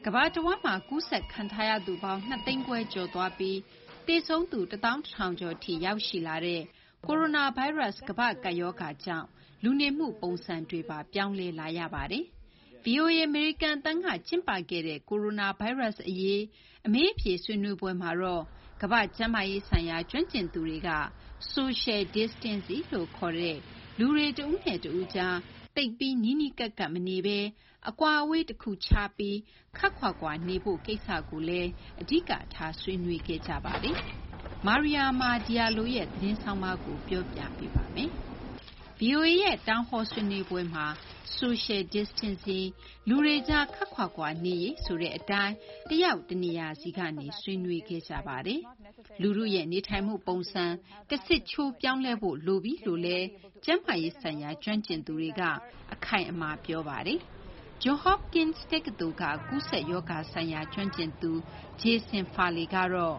ကမ္ဘာတဝန်းမှာကူးစက်ခံထားရသူပေါင်း2သိန်းခွဲကျော်သွားပြီးသေဆုံးသူ1,100 ကျော်ထိရောက်ရှိလာတဲ့ကိုရိုနာဗိုင်းရပ်စ်ကမ္ဘာ့ကပ်ရောဂါကြောင့်လူနေမှုပုံစံတွေပါပြောင်းလဲလာရပါတယ်။ VOA အမေရိကန်အသံကကျင်းပခဲ့တဲ့ကိုရိုနာဗိုင်းရပ်စ်အရေးအမေးအဖြေဆွေးနွေးပွဲမှာတော့ကမ္ဘာ့ကျန်းမာရေးဆိုင်ရာကျွမ်းကျင်သူတွေက Social Distancing လို့ခေါ်တဲ့လူတွေတဦးနဲ့တဦးကြားသိပ်ပြီးနီးနီးကပ်ကပ်မနေဘဲအကွာအဝေးတခုခြားပြီးခပ်ခွာခွာနေဖို့ကိစ္စကိုလည်းအဓိကထားဆွေးနွေးခဲ့ကြပါတယ်။ Mariama Diallo ရဲ့သတင်းဆောင်းပါးကိုပြောပြပေးပါမယ်။ VOA ရဲ့တောင်းဟောဆွေးနွေးပွဲမှာ Social Distancing လူတွေကြားခပ်ခွာခွာနေရေးဆိုတဲ့အတိုင်းတယောက်တနေရာစီကနေဆွေးနွေးခဲ့ကြပါတယ်။လူထုရဲ့နေထိုင်မှုပုံစံတဆစ်ချိုးပြောင်းလဲဖို့လိုပြီလို့လည်းကျန်းမာရေးဆိုင်ရာကျွမ်းကျင်သူတွေကအခိုင်အမာပြောပါတယ်။ Johns Hopkins တက္ကသိုလ်ကကူးစက်ရောဂါဆိုင်ရာကျွမ်းကျင်သူ Jason Farley ကတော့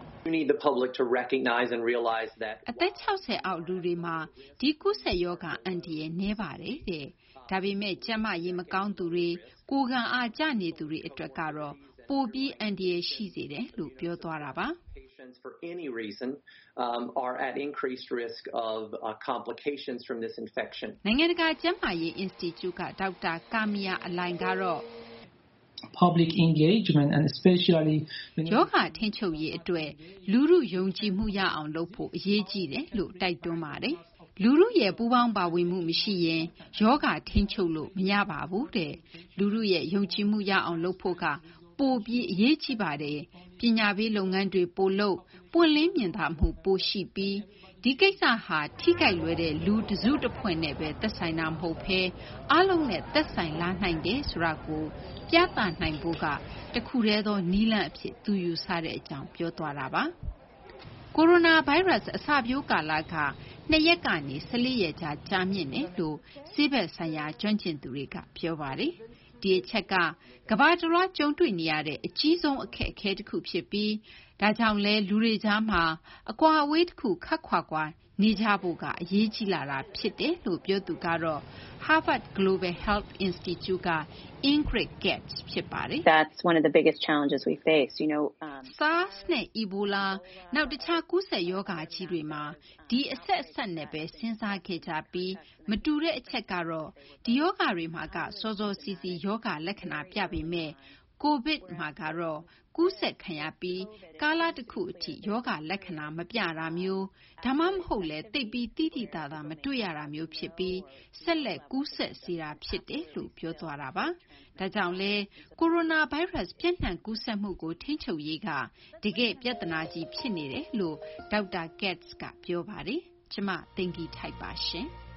အသက်60အောက်လူတွေမှာဒီကူးစက်ရောဂါအန္တရာယ်နည်းပါတယ်တဲ့။ဒါပေမဲ့ကျန်းမာရေးမကောင်းသူတွေကိုယ်ခံအားကျနေသူတွေအတွက်ကတော့ပိုပြီးအန္တရာယ်ရှိစေတယ်လို့ပြောသွားတာပါ။ for any reason are at increased risk of complications from this infection. နိုင်ငံတကာကျန်းမာရေးအင်စတီကျုကဒေါက်တာကာမီယာအလိုင်ကတော့ public engagement and especially ယောဂထိန်းချုပ်ရေးအတွက်လူထုယုံကြည်မှုရအောင်လုပ်ဖို့အရေးကြီးတယ်လို့တိုက်တွန်းပါတယ်။လူထုရဲ့ပူးပေါင်းပါဝင်မှုမရှိရင်ယောဂထိန်းချုပ်လို့မရပါဘူးတဲ့။လူထုရဲ့ယုံကြည်မှုရအောင်လုပ်ဖို့ကပိုပြီးအရေးကြီးပါတယ်။ပညာပေးလုပ်ငန်းတွေပိုလုပ်ပွင့်လင်းမြင်သာမှုပိုရှိပြီးဒီကိစ္စဟာထိခိုက်လွယ်တဲ့လူတစုတဖွဲ့နဲ့ပဲသက်ဆိုင်တာမဟုတ်ဘဲအားလုံးနဲ့သက်ဆိုင်လာနိုင်တယ်ဆိုတာကိုပြသနိုင်ဖို့ကတခုတည်းသောနည်းလမ်းအဖြစ်သူယူဆတဲ့အကြောင်းပြောသွားတာပါ။ကိုရိုနာဗိုင်းရပ်စ်အစပျိုးကာလက2ရက်ကနေ14ရက်ကြာကြာမြင့်တယ်လို့ဆေးဘက်ဆိုင်ရာကျွမ်းကျင်သူတွေကပြောပါတယ်။ဒီအချက်ကကမ္ဘာတလွှားကြုံတွေ့နေရတဲ့အကြီးဆုံးအခက်အခဲတစ်ခုဖြစ်ပြီးဒါကြောင့်လဲလူတွေကြားမှာအကွာအဝေးတစ်ခုခပ်ခွာခွာနေကြဖို့ကအရေးကြီးလာတာဖြစ်တယ်လို့ပြောသူကတော့ Harvard Global Health Institute က Ingrid Katz ဖြစ်ပါတယ် That's one of the biggest challenges we face SARS နဲ့ Ebola နောက်တခြားကူးစက်ရောဂါကြီးတွေမှာဒီအဆက်အဆက်နဲ့ပဲစဉ်းစားခဲ့ကြပြီးမတူတဲ့အချက်ကတော့ဒီရောဂါတွေမှာကစောစောစီးစီးရောဂါလက္ခဏာပြပေမဲ့ COVID မှာကတော့ကူးစက်ခံရပြီးကာလတစ်ခုအထိရောဂါလက္ခဏာမပြတာမျိုးဒါမှမဟုတ်လဲသိပ်ပြီးတိတိကျကျမတွေ့ရတာမျိုးဖြစ်ပြီးဆက်လက်ကူးစက်စေတာဖြစ်တယ်လို့ပြောသွားတာပါ။ဒါကြောင့်လဲကိုရိုနာဗိုင်းရပ်စ်ပြန့်နှံ့ကူးစက်မှုကိုထိန်းချုပ်ရေးကတကယ်ပြဿနာကြီးဖြစ်နေတယ်လို့ဒေါက်တာ Katz ကပြောပါတယ်။ကျမသိင်္ဂီထိုက်ပါရှင်။